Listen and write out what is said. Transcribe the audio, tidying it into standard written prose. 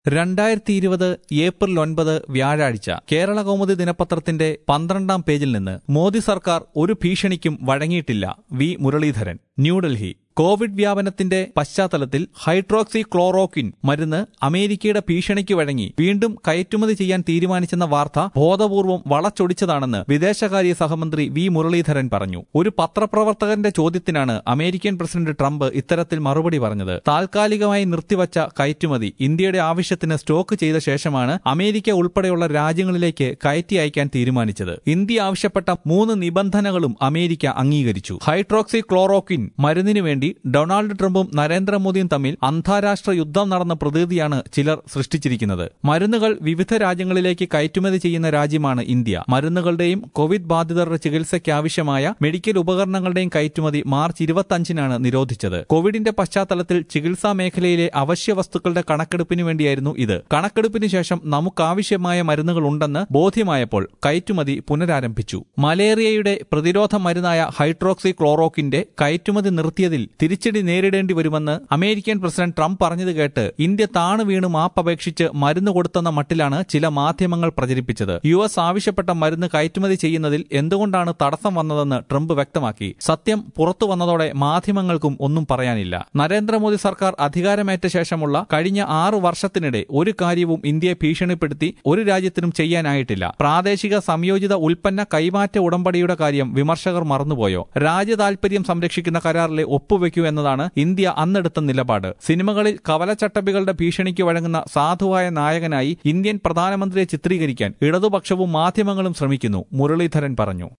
2020 April 9 വ്യാഴാഴ്ച കേരള കൗമുദി ദിനപത്രത്തിന്റെ 12-ാം പേജിൽ നിന്ന് മോദി സർക്കാർ ഒരു ഭീഷണിക്കും വഴങ്ങിയിട്ടില്ല വി മുരളീധരൻ. ന്യൂഡൽഹി. കോവിഡ് വ്യാപനത്തിന്റെ പശ്ചാത്തലത്തിൽ ഹൈഡ്രോക്സി ക്ലോറോക്വിൻ മരുന്ന് അമേരിക്കയുടെ ഭീഷണിക്ക് വഴങ്ങി വീണ്ടും കയറ്റുമതി ചെയ്യാൻ തീരുമാനിച്ചെന്ന വാർത്ത ബോധപൂർവം വളച്ചൊടിച്ചതാണെന്ന് വിദേശകാര്യ സഹമന്ത്രി വി മുരളീധരൻ പറഞ്ഞു. ഒരു പത്രപ്രവർത്തകന്റെ ചോദ്യത്തിനാണ് അമേരിക്കൻ പ്രസിഡന്റ് ട്രംപ് ഇത്തരത്തിൽ മറുപടി പറഞ്ഞത്. താൽക്കാലികമായി നിർത്തിവച്ച കയറ്റുമതി ഇന്ത്യയുടെ ആവശ്യത്തിന് സ്റ്റോക്ക് ചെയ്ത ശേഷമാണ് അമേരിക്ക ഉൾപ്പെടെയുള്ള രാജ്യങ്ങളിലേക്ക് കയറ്റി അയക്കാൻ തീരുമാനിച്ചത്. ഇന്ത്യ ആവശ്യപ്പെട്ട 3 നിബന്ധനകളും അമേരിക്ക അംഗീകരിച്ചു. ഹൈഡ്രോക്സി ക്ലോറോക്വിൻ മരുന്നിനു വേണ്ടി ഡൊണാൾഡ് ട്രംപും നരേന്ദ്രമോദിയും തമ്മിൽ അന്താരാഷ്ട്ര യുദ്ധം നടന്ന പ്രതീതിയാണ് ചിലർ സൃഷ്ടിച്ചിരിക്കുന്നത്. മരുന്നുകൾ വിവിധ രാജ്യങ്ങളിലേക്ക് കയറ്റുമതി ചെയ്യുന്ന രാജ്യമാണ് ഇന്ത്യ. മരുന്നുകളുടെയും കോവിഡ് ബാധിതരുടെ ചികിത്സയ്ക്കാവശ്യമായ മെഡിക്കൽ ഉപകരണങ്ങളുടെയും കയറ്റുമതി മാർച്ച് 25-നാണ് നിരോധിച്ചത്. കോവിഡിന്റെ പശ്ചാത്തലത്തിൽ ചികിത്സാ മേഖലയിലെ അവശ്യ വസ്തുക്കളുടെ കണക്കെടുപ്പിന് വേണ്ടിയായിരുന്നു ഇത്. കണക്കെടുപ്പിന് ശേഷം നമുക്കാവശ്യമായ മരുന്നുകൾ ഉണ്ടെന്ന് ബോധ്യമായപ്പോൾ കയറ്റുമതി പുനരാരംഭിച്ചു. മലേറിയയുടെ പ്രതിരോധ മരുന്നായ ഹൈഡ്രോക്സി ക്ലോറോക്വിന്റെ കയറ്റുമതി നിർത്തിയതിൽ തിരിച്ചടി നേരിടേണ്ടി വരുമെന്ന് അമേരിക്കൻ പ്രസിഡന്റ് ട്രംപ് പറഞ്ഞത് കേട്ട് ഇന്ത്യ താണു വീണ് മാപ്പപേക്ഷിച്ച് മരുന്ന് കൊടുത്തെന്ന മട്ടിലാണ് ചില മാധ്യമങ്ങൾ പ്രചരിപ്പിച്ചത്. US ആവശ്യപ്പെട്ട മരുന്ന് കയറ്റുമതി ചെയ്യുന്നതിൽ എന്തുകൊണ്ടാണ് തടസ്സം വന്നതെന്ന് ട്രംപ് വ്യക്തമാക്കി. സത്യം പുറത്തു വന്നതോടെ മാധ്യമങ്ങൾക്കും ഒന്നും പറയാനില്ല. നരേന്ദ്രമോദി സർക്കാർ അധികാരമേറ്റ ശേഷമുള്ള കഴിഞ്ഞ 6 വർഷത്തിനിടെ ഒരു കാര്യവും ഇന്ത്യയെ ഭീഷണിപ്പെടുത്തി ഒരു രാജ്യത്തിനും ചെയ്യാനായിട്ടില്ല. പ്രാദേശിക സംയോജിത ഉൽപ്പന്ന കൈമാറ്റ ഉടമ്പടിയുടെ കാര്യം വിമർശകർ മറന്നുപോയോ? രാജ്യതാൽപര്യം സംരക്ഷിക്കുന്ന കരാറിലെ ഒപ്പുവെക്കൂ എന്നതാണ് ഇന്ത്യ അന്നെടുത്ത നിലപാട്. സിനിമകളിൽ കവലച്ചട്ടമ്പികളുടെ ഭീഷണിക്ക് വഴങ്ങുന്ന സാധുവായ നായകനായി ഇന്ത്യൻ പ്രധാനമന്ത്രിയെ ചിത്രീകരിക്കാൻ ഇടതുപക്ഷവും മാധ്യമങ്ങളും ശ്രമിക്കുന്നു, മുരളീധരൻ പറഞ്ഞു.